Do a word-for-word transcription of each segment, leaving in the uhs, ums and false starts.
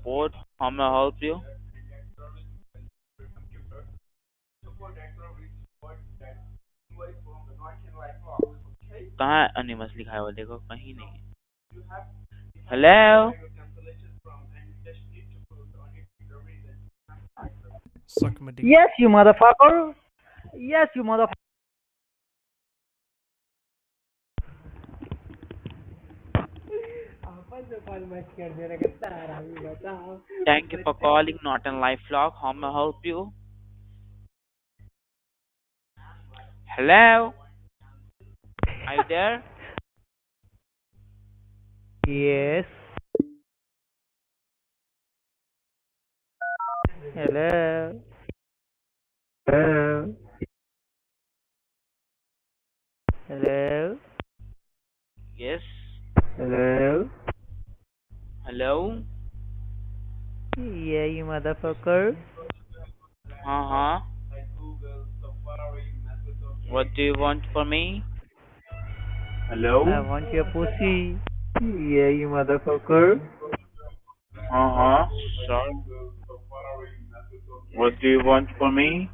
support. How may I help you? कहाँ एनिमस लिखा है वो देखो कहीं नहीं. Hello. Suck my dick. Yes, you motherfucker. Yes, you motherfucker. Thank you for calling Norton Lifelock. How may I help you? Hello. Are you there? Yes. Hello. Hello. Hello. Yes. Hello. Hello. Yeah, you motherfucker. Uh huh. What do you want from me? Hello. I want your pussy. Yeah, you motherfucker. Uh huh. Sure. What do you want from me?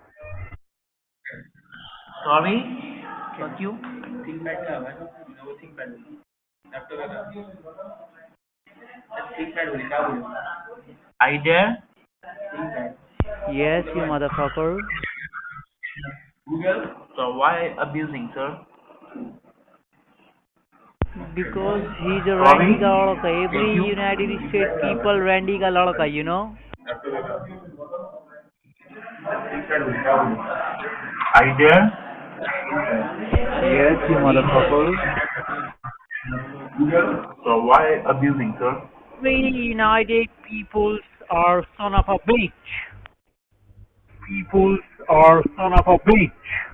Sorry? Fuck you? ThinkPad का है ना वो ThinkPad laptop का ThinkPad बोले क्या बोले Are you there? ThinkPad. Yes, you motherfucker. Google. So why abusing, sir? Because he's a Sorry? Randy ka ladka. Every Thank you. United States people Randy ka ladka, you know? ThinkPad बोले क्या बोले Are you there? Yes, you motherfucker. Google. So why abusing, sir? Every United peoples are son of a bitch. Peoples are son of a bitch.